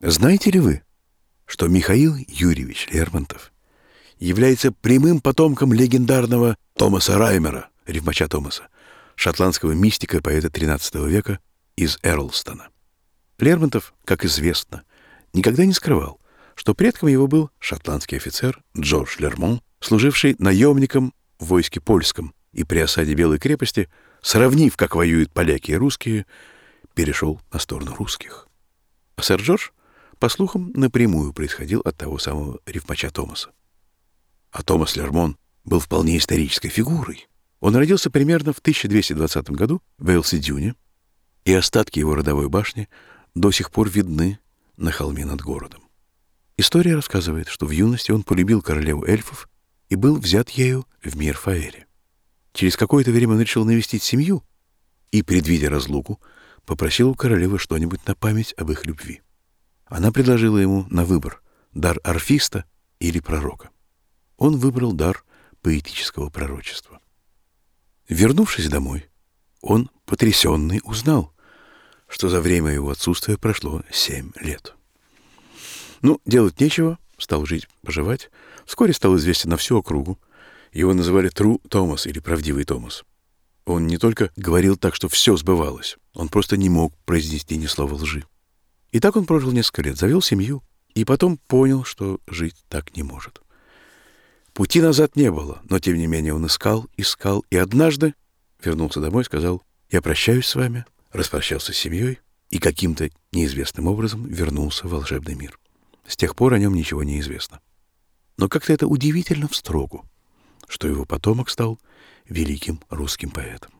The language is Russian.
Знаете ли вы, что Михаил Юрьевич Лермонтов является прямым потомком легендарного Томаса Раймера, рифмача Томаса, шотландского мистика и поэта XIII века из Эрлстона? Лермонтов, как известно, никогда не скрывал, что предком его был шотландский офицер Джордж Лермон, служивший наемником в войске польском и при осаде Белой крепости, сравнив, как воюют поляки и русские, перешел на сторону русских. А сэр Джордж, по слухам, напрямую происходил от того самого рифмача Томаса. А Томас Лермон был вполне исторической фигурой. Он родился примерно в 1220 году в Элси-Дюне, и остатки его родовой башни до сих пор видны на холме над городом. История рассказывает, что в юности он полюбил королеву эльфов и был взят ею в мир Фаэри. Через какое-то время он решил навестить семью и, предвидя разлуку, попросил у королевы что-нибудь на память об их любви. Она предложила ему на выбор дар орфиста или пророка. Он выбрал дар поэтического пророчества. Вернувшись домой, он, потрясенный, узнал, что за время его отсутствия прошло 7 лет. Делать нечего, стал жить-поживать. Вскоре стал известен на всю округу. Его называли True Thomas или правдивый Томас. Он не только говорил так, что все сбывалось, он просто не мог произнести ни слова лжи. И так он прожил несколько лет, завел семью, и потом понял, что жить так не может. Пути назад не было, но тем не менее он искал, и однажды вернулся домой и сказал: «Я прощаюсь с вами», распрощался с семьей и каким-то неизвестным образом вернулся в волшебный мир. С тех пор о нем ничего не известно. Но как-то это удивительно в строгу, что его потомок стал великим русским поэтом.